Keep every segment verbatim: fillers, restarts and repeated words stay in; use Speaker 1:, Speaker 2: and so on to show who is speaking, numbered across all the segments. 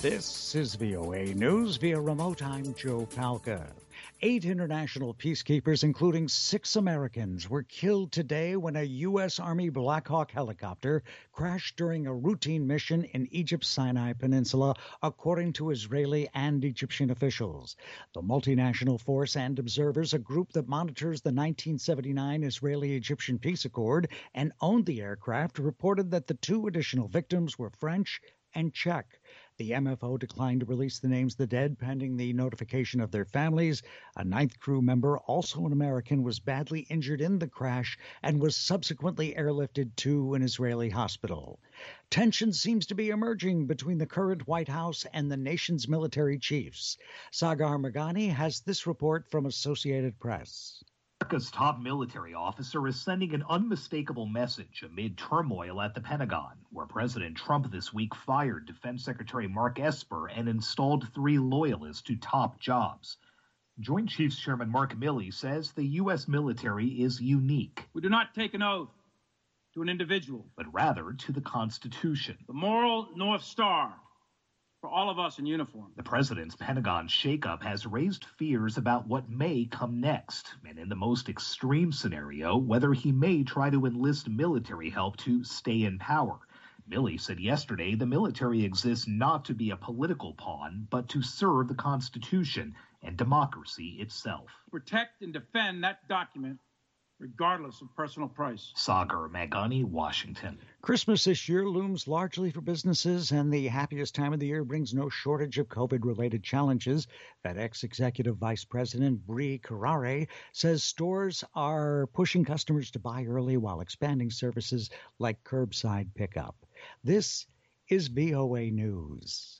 Speaker 1: This is V O A News via remote. I'm Joe Palca. Eight international peacekeepers, including six Americans, were killed today when a U S. Army Black Hawk helicopter crashed during a routine mission in Egypt's Sinai Peninsula, according to Israeli and Egyptian officials. The multinational force and observers, a group that monitors the nineteen seventy-nine Israeli-Egyptian peace accord and owned the aircraft, reported that the two additional victims were French and Czech. The M F O declined to release the names of the dead pending the notification of their families. A ninth crew member, also an American, was badly injured in the crash and was subsequently airlifted to an Israeli hospital. Tension seems to be emerging between the current White House and the nation's military chiefs. Sagar Meghani has this report from Associated Press.
Speaker 2: America's top military officer is sending an unmistakable message amid turmoil at the Pentagon, where President Trump this week fired Defense Secretary Mark Esper and installed three loyalists to top jobs. Joint Chiefs Chairman Mark Milley says the U S military is unique.
Speaker 3: We do not take an oath to an individual,
Speaker 2: but rather to the Constitution,
Speaker 3: the moral North Star for all of us in uniform.
Speaker 2: The president's Pentagon shakeup has raised fears about what may come next, and in the most extreme scenario, whether he may try to enlist military help to stay in power. Milley said yesterday the military exists not to be a political pawn, but to serve the Constitution and democracy itself.
Speaker 3: Protect and defend that document regardless of personal price.
Speaker 2: Sagar Meghani, Washington.
Speaker 1: Christmas this year looms largely for businesses, and the happiest time of the year brings no shortage of COVID-related challenges. FedEx Executive Vice President Brie Carrere says stores are pushing customers to buy early while expanding services like curbside pickup. This is V O A News.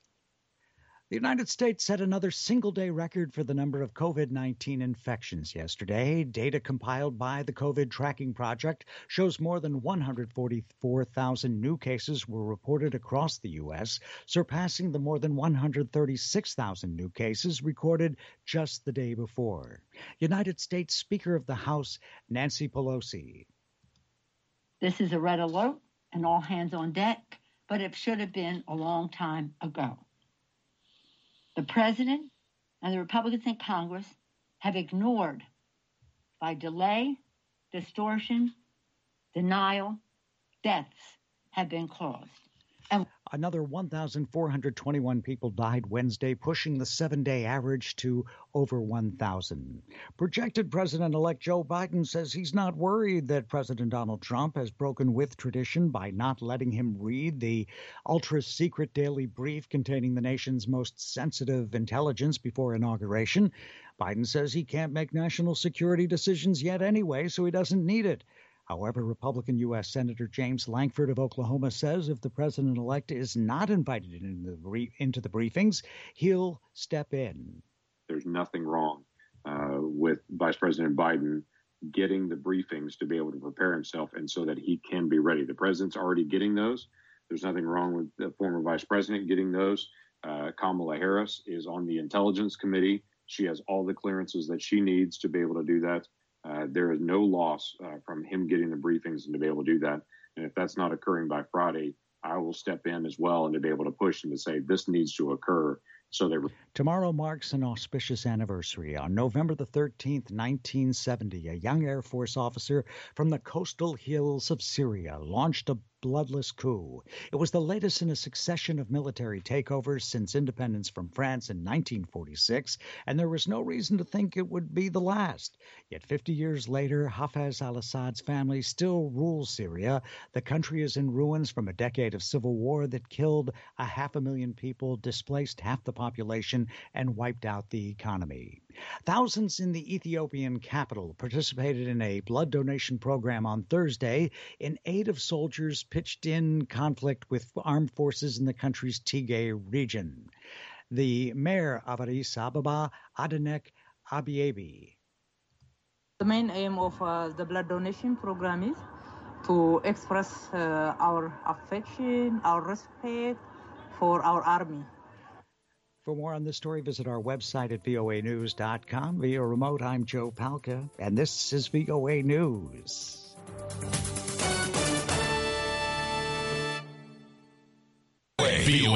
Speaker 1: The United States set another single-day record for the number of COVID nineteen infections yesterday. Data compiled by the COVID Tracking Project shows more than one hundred forty-four thousand new cases were reported across the U S, surpassing the more than one hundred thirty-six thousand new cases recorded just the day before. United States Speaker of the House, Nancy Pelosi.
Speaker 4: This is a red alert and all hands on deck, but it should have been a long time ago. The president and the Republicans in Congress have ignored, by delay, distortion, denial, deaths have been caused. And
Speaker 1: another one thousand four hundred twenty-one people died Wednesday, pushing the seven-day average to over one thousand. Projected President-elect Joe Biden says he's not worried that President Donald Trump has broken with tradition by not letting him read the ultra-secret daily brief containing the nation's most sensitive intelligence before inauguration. Biden says he can't make national security decisions yet anyway, so he doesn't need it. However, Republican U S. Senator James Lankford of Oklahoma says if the president-elect is not invited into the, brief, into the briefings, he'll step in.
Speaker 5: There's nothing wrong uh, with Vice President Biden getting the briefings to be able to prepare himself and so that he can be ready. The president's already getting those. There's nothing wrong with the former vice president getting those. Uh, Kamala Harris is on the Intelligence Committee. She has all the clearances that she needs to be able to do that. Uh, there is no loss uh, from him getting the briefings and to be able to do that. And if that's not occurring by Friday, I will step in as well and to be able to push and to say this needs to occur. So they...
Speaker 1: Tomorrow marks an auspicious anniversary. On November the thirteenth, nineteen seventy, a young Air Force officer from the coastal hills of Syria launched a bloodless coup. It was the latest in a succession of military takeovers since independence from France in nineteen forty-six, and there was no reason to think it would be the last. Yet fifty years later, Hafez al-Assad's family still rules Syria. The country is in ruins from a decade of civil war that killed a half a million people, displaced half the population, and wiped out the economy. Thousands in the Ethiopian capital participated in a blood donation program on Thursday in aid of soldiers pitched in conflict with armed forces in the country's Tigray region. The mayor of Addis Ababa, Adenek Abiyabi.
Speaker 6: The main aim of uh, the blood donation program is to express uh, our affection, our respect for our army.
Speaker 1: For more on this story, visit our website at V O A news dot com. Via remote, I'm Joe Palca, and this is V O A News.
Speaker 7: V O A